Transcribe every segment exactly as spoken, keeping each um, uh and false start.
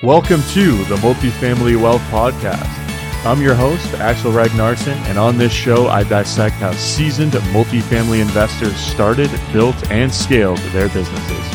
Welcome to the Multifamily Wealth Podcast. I'm your host, Axel Ragnarsson, and on this show, I dissect how seasoned multifamily investors started, built, and scaled their businesses.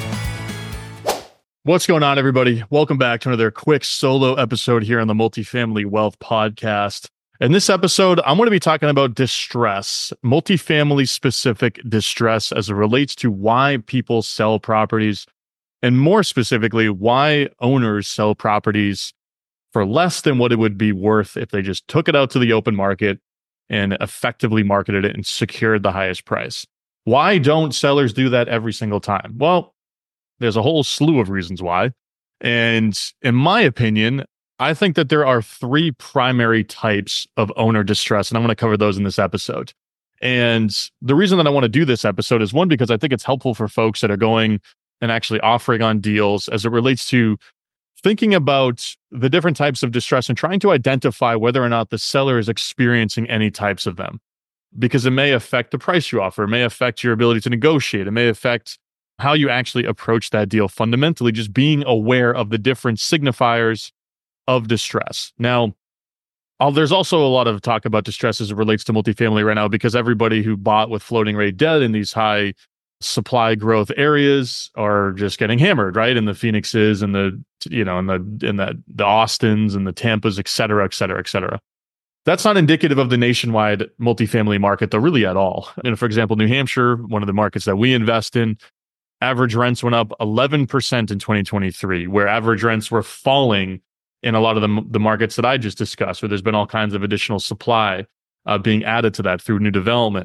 What's going on, everybody? Welcome back to another quick solo episode here on the Multifamily Wealth Podcast. In this episode, I'm going to be talking about distress, multifamily specific distress as it relates to why people sell properties, and more specifically, why owners sell properties for less than what it would be worth if they just took it out to the open market and effectively marketed it and secured the highest price. Why don't sellers do that every single time? Well, there's a whole slew of reasons why. And in my opinion, I think that there are three primary types of owner distress, and I'm going to cover those in this episode. And the reason that I want to do this episode is one, because I think it's helpful for folks that are going and actually offering on deals as it relates to thinking about the different types of distress and trying to identify whether or not the seller is experiencing any types of them. Because it may affect the price you offer, it may affect your ability to negotiate, it may affect how you actually approach that deal. Fundamentally, just being aware of the different signifiers of distress. Now, I'll, there's also a lot of talk about distress as it relates to multifamily right now, because everybody who bought with floating rate debt in these high supply growth areas are just getting hammered, right? In the Phoenixes and the, you know, in the, in the, the Austins and the Tampas, et cetera, et cetera, et cetera. That's not indicative of the nationwide multifamily market, though, really at all. You know, for example, New Hampshire, one of the markets that we invest in, average rents went up eleven percent in twenty twenty-three, where average rents were falling in a lot of the, the markets that I just discussed, where there's been all kinds of additional supply uh, being added to that through new development.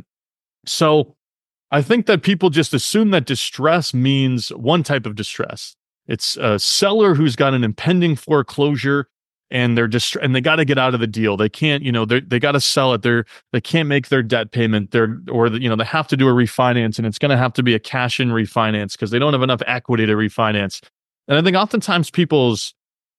So I think that people just assume that distress means one type of distress. It's a seller who's got an impending foreclosure and they're dist- and they got to get out of the deal. They can't, you know, they they got to sell it. They're they can't make their debt payment. They're or the, you know they have to do a refinance, and it's going to have to be a cash in refinance because they don't have enough equity to refinance. And I think oftentimes people's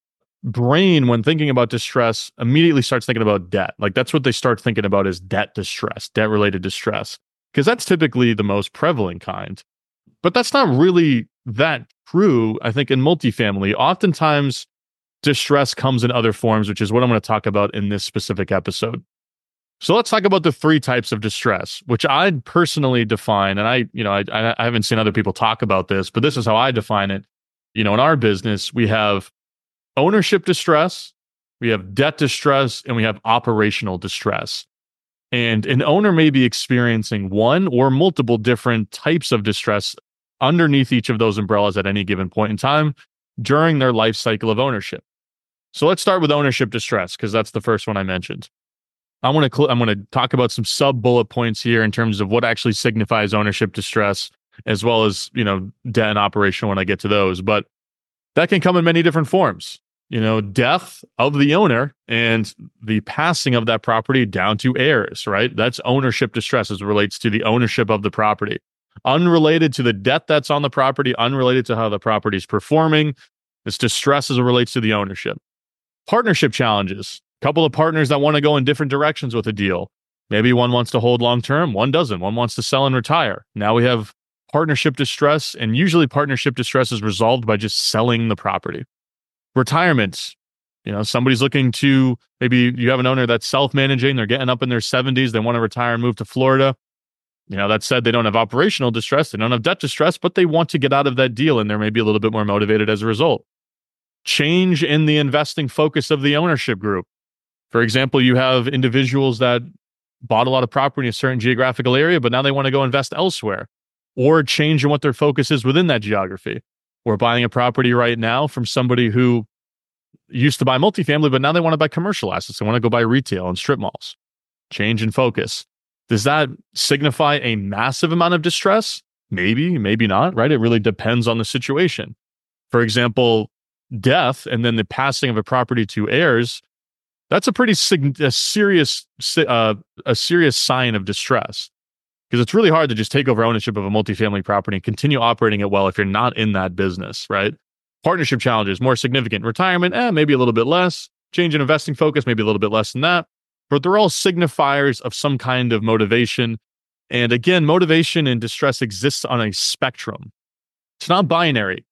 brain, when thinking about distress, immediately starts thinking about debt. Like that's what they start thinking about is debt distress, debt related distress. Because that's typically the most prevalent kind. But that's not really that true, I think, in multifamily. Oftentimes, distress comes in other forms, which is what I'm going to talk about in this specific episode. So let's talk about the three types of distress, which I personally define, and I, you know, I, I haven't seen other people talk about this, but this is how I define it. You know, in our business, we have ownership distress, we have debt distress, and we have operational distress. And an owner may be experiencing one or multiple different types of distress underneath each of those umbrellas at any given point in time during their life cycle of ownership. So let's start with ownership distress, because that's the first one I mentioned. I want to cl- I'm going to talk about some sub bullet points here in terms of what actually signifies ownership distress, as well as, you know, debt and operational when I get to those. But that can come in many different forms. You know, death of the owner and the passing of that property down to heirs, right? That's ownership distress as it relates to the ownership of the property. Unrelated to the debt that's on the property, unrelated to how the property is performing. It's distress as it relates to the ownership. Partnership challenges. A couple of partners that want to go in different directions with a deal. Maybe one wants to hold long-term, one doesn't. One wants to sell and retire. Now we have partnership distress, and usually partnership distress is resolved by just selling the property. Retirement, you know, somebody's looking to, maybe you have an owner that's self-managing, they're getting up in their seventies, they want to retire and move to Florida. You know, that said, they don't have operational distress, they don't have debt distress, but they want to get out of that deal, and they're maybe a little bit more motivated as a result. Change in the investing focus of the ownership group. For example, you have individuals that bought a lot of property in a certain geographical area, but now they want to go invest elsewhere, or change in what their focus is within that geography. We're buying a property right now from somebody who used to buy multifamily, but now they want to buy commercial assets. They want to go buy retail and strip malls. Change in focus. Does that signify a massive amount of distress? Maybe, maybe not, right? It really depends on the situation. For example, death and then the passing of a property to heirs, that's a pretty sig- a serious, uh, a serious sign of distress. Because it's really hard to just take over ownership of a multifamily property and continue operating it well if you're not in that business, right? Partnership challenges, more significant. Retirement, eh, maybe a little bit less. Change in investing focus, maybe a little bit less than that. But they're all signifiers of some kind of motivation. And again, motivation and distress exists on a spectrum. It's not binary.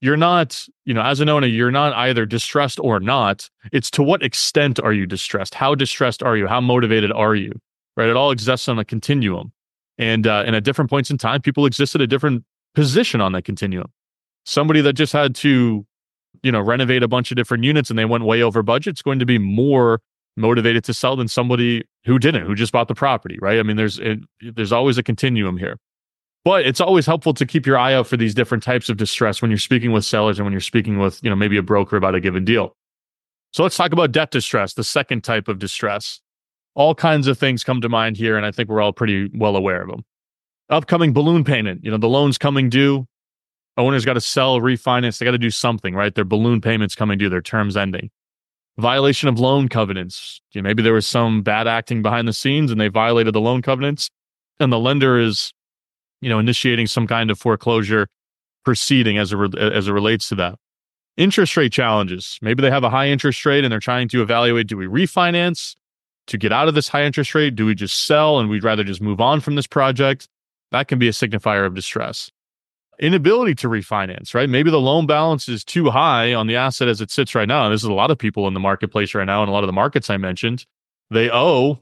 you're not, you know, as an owner, you're not either distressed or not. It's to what extent are you distressed? How distressed are you? How motivated are you? Right? It all exists on a continuum. And, uh, and at different points in time, people exist at a different position on that continuum. Somebody that just had to, you know, renovate a bunch of different units and they went way over budget is going to be more motivated to sell than somebody who didn't, who just bought the property, right? I mean, there's it, there's always a continuum here. But it's always helpful to keep your eye out for these different types of distress when you're speaking with sellers and when you're speaking with, you know, maybe a broker about a given deal. So let's talk about debt distress, the second type of distress. All kinds of things come to mind here, and I think we're all pretty well aware of them. Upcoming balloon payment, you know, the loan's coming due. Owners got to sell, refinance. They got to do something, right? Their balloon payment's coming due, their term's ending. Violation of loan covenants. You know, maybe there was some bad acting behind the scenes and they violated the loan covenants, and the lender is, you know, initiating some kind of foreclosure proceeding as it, re- as it relates to that. Interest rate challenges. Maybe they have a high interest rate and they're trying to evaluate, do we refinance to get out of this high interest rate? Do we just sell and we'd rather just move on from this project? That can be a signifier of distress. Inability to refinance, right? Maybe the loan balance is too high on the asset as it sits right now. And this is a lot of people in the marketplace right now, and a lot of the markets I mentioned, they owe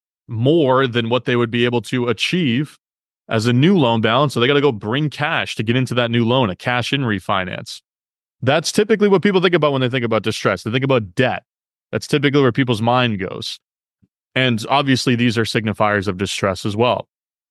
more than what they would be able to achieve as a new loan balance. So they got to go bring cash to get into that new loan, a cash in refinance. That's typically what people think about when they think about distress. They think about debt. That's typically where people's mind goes. And obviously, these are signifiers of distress as well.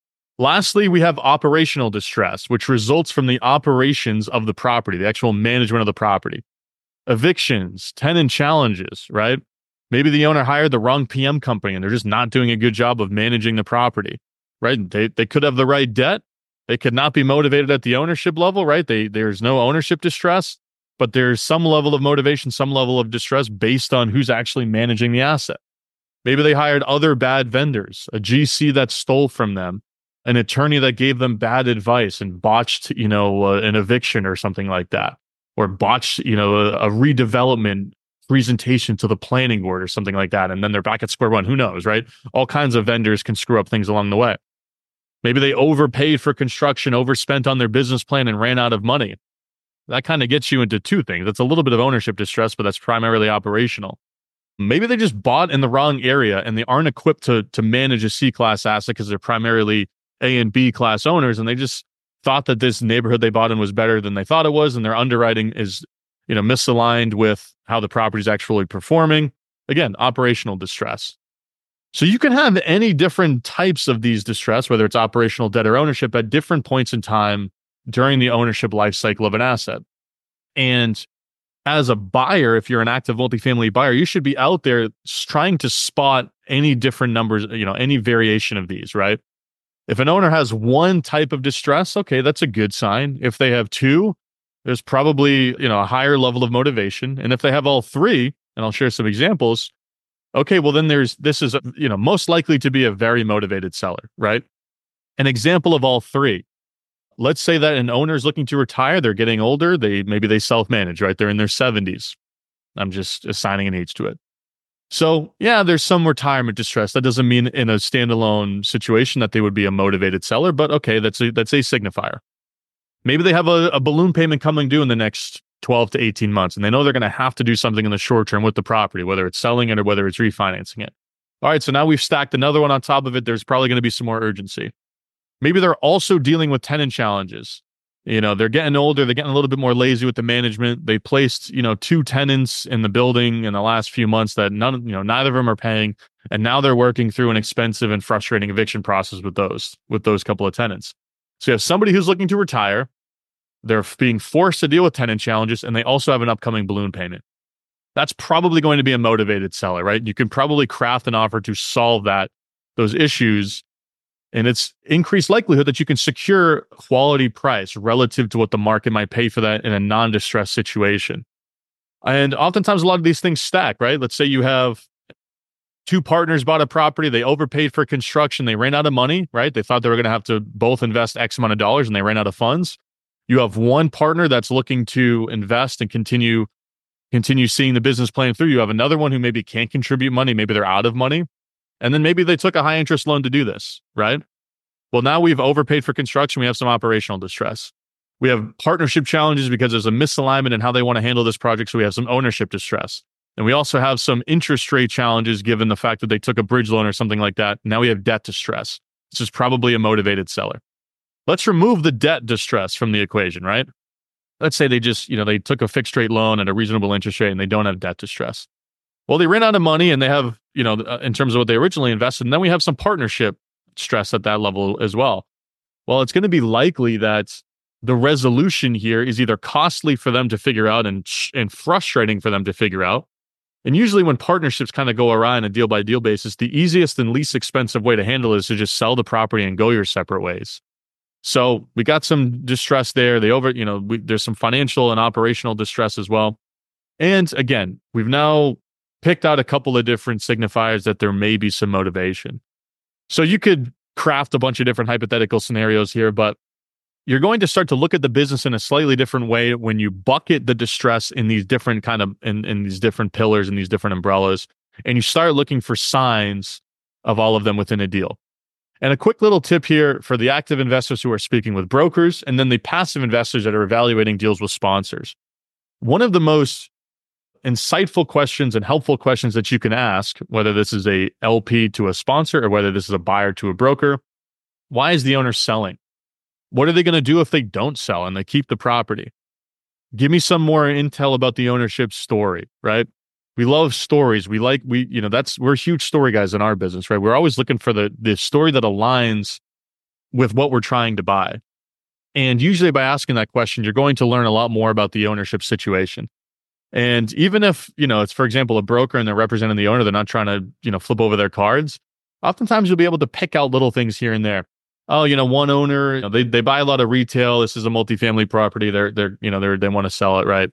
Lastly, we have operational distress, which results from the operations of the property, the actual management of the property. Evictions, tenant challenges, right? Maybe the owner hired the wrong P M company and they're just not doing a good job of managing the property, right? They they could have the right debt. They could not be motivated at the ownership level, right? They There's no ownership distress, but there's some level of motivation, some level of distress based on who's actually managing the asset. Maybe they hired other bad vendors, a G C that stole from them, an attorney that gave them bad advice and botched, you know, uh, an eviction or something like that, or botched, you know, a, a redevelopment presentation to the planning board or something like that. And then they're back at square one. Who knows, right? All kinds of vendors can screw up things along the way. Maybe they overpaid for construction, overspent on their business plan and ran out of money. That kind of gets you into two things. That's a little bit of ownership distress, but that's primarily operational. Maybe they just bought in the wrong area and they aren't equipped to, to manage a C-class asset because they're primarily A and B class owners, and they just thought that this neighborhood they bought in was better than they thought it was, and their underwriting is, you know, misaligned with how the property is actually performing. Again, operational distress. So you can have any different types of these distress, whether it's operational, debt, or ownership, at different points in time during the ownership life cycle of an asset. And as a buyer, if you're an active multifamily buyer, you should be out there trying to spot any different numbers, you know, any variation of these, right? If an owner has one type of distress, okay, that's a good sign. If they have two, there's probably, you know, a higher level of motivation. And if they have all three, and I'll share some examples, okay, well then there's, this is, you know, most likely to be a very motivated seller, right? An example of all three. Let's say that an owner is looking to retire. They're getting older. They, maybe they self-manage, right? They're in their seventies. I'm just assigning an age to it. So yeah, there's some retirement distress. That doesn't mean in a standalone situation that they would be a motivated seller, but okay, that's a, that's a signifier. Maybe they have a, a balloon payment coming due in the next twelve to eighteen months, and they know they're going to have to do something in the short term with the property, whether it's selling it or whether it's refinancing it. All right, so now we've stacked another one on top of it. There's probably going to be some more urgency. Maybe they're also dealing with tenant challenges. You know, they're getting older. They're getting a little bit more lazy with the management. They placed, you know, two tenants in the building in the last few months that none, you know, neither of them are paying. And now they're working through an expensive and frustrating eviction process with those, with those couple of tenants. So you have somebody who's looking to retire. They're being forced to deal with tenant challenges, and they also have an upcoming balloon payment. That's probably going to be a motivated seller, right? You can probably craft an offer to solve that, those issues. And it's increased likelihood that you can secure quality price relative to what the market might pay for that in a non-distressed situation. And oftentimes a lot of these things stack, right? Let's say you have two partners bought a property, they overpaid for construction, they ran out of money, right? They thought they were going to have to both invest X amount of dollars and they ran out of funds. You have one partner that's looking to invest and continue, continue seeing the business plan through. You have another one who maybe can't contribute money, maybe they're out of money. And then maybe they took a high interest loan to do this, right? Well, now we've overpaid for construction. We have some operational distress. We have partnership challenges because there's a misalignment in how they want to handle this project. So we have some ownership distress. And we also have some interest rate challenges given the fact that they took a bridge loan or something like that. Now we have debt distress. This is probably a motivated seller. Let's remove the debt distress from the equation, right? Let's say they just, you know, they took a fixed rate loan at a reasonable interest rate and they don't have debt distress. Well, they ran out of money and they have, you know, in terms of what they originally invested. And then we have some partnership stress at that level as well. Well, it's going to be likely that the resolution here is either costly for them to figure out and, and frustrating for them to figure out. And usually when partnerships kind of go awry on a deal by deal basis, the easiest and least expensive way to handle it is to just sell the property and go your separate ways. So we got some distress there. They over, you know, we, there's some financial and operational distress as well. And again, we've now picked out a couple of different signifiers that there may be some motivation. So you could craft a bunch of different hypothetical scenarios here, but you're going to start to look at the business in a slightly different way when you bucket the distress in these different kind of in, in these different pillars and these different umbrellas, and you start looking for signs of all of them within a deal. And a quick little tip here for the active investors who are speaking with brokers, and then the passive investors that are evaluating deals with sponsors. One of the most insightful questions and helpful questions that you can ask, whether this is a L P to a sponsor or whether this is a buyer to a broker, why is the owner selling? What are they going to do if they don't sell and they keep the property? Give me some more intel about the ownership story, right? We love stories. We like, we, you know, that's, we're huge story guys in our business, right? We're always looking for the, the story that aligns with what we're trying to buy. And usually by asking that question, you're going to learn a lot more about the ownership situation. And even if, you know, it's, for example, a broker and they're representing the owner, they're not trying to, you know, flip over their cards. Oftentimes you'll be able to pick out little things here and there. Oh, you know, one owner, you know, they they buy a lot of retail. This is a multifamily property. They're they're you know they they want to sell it, right?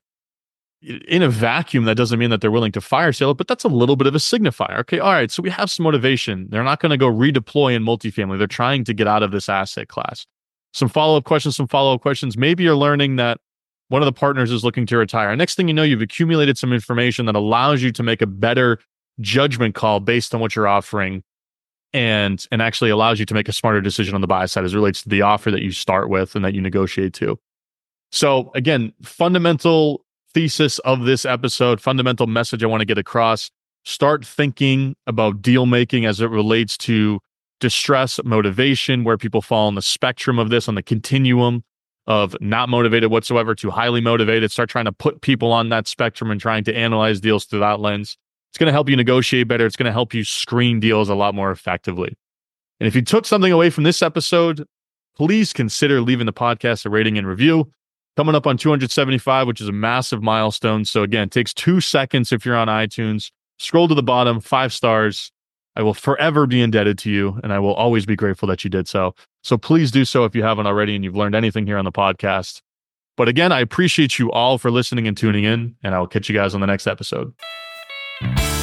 In a vacuum, that doesn't mean that they're willing to fire sale it, but that's a little bit of a signifier. Okay, all right, so we have some motivation. They're not going to go redeploy in multifamily. They're trying to get out of this asset class. Some follow up questions. Some follow up questions. Maybe you're learning that one of the partners is looking to retire. Next thing you know, you've accumulated some information that allows you to make a better judgment call based on what you're offering. And, and actually allows you to make a smarter decision on the buy side as it relates to the offer that you start with and that you negotiate to. So again, fundamental thesis of this episode, fundamental message I want to get across, start thinking about deal making as it relates to distress, motivation, where people fall on the spectrum of this, on the continuum of not motivated whatsoever to highly motivated. Start trying to put people on that spectrum and trying to analyze deals through that lens. It's going to help you negotiate better. It's going to help you screen deals a lot more effectively. And if you took something away from this episode, please consider leaving the podcast a rating and review. Coming up on two hundred seventy-five, which is a massive milestone. So again, it takes two seconds if you're on iTunes. Scroll to the bottom, five stars. I will forever be indebted to you, and I will always be grateful that you did so. So please do so if you haven't already and you've learned anything here on the podcast. But again, I appreciate you all for listening and tuning in, and I will catch you guys on the next episode.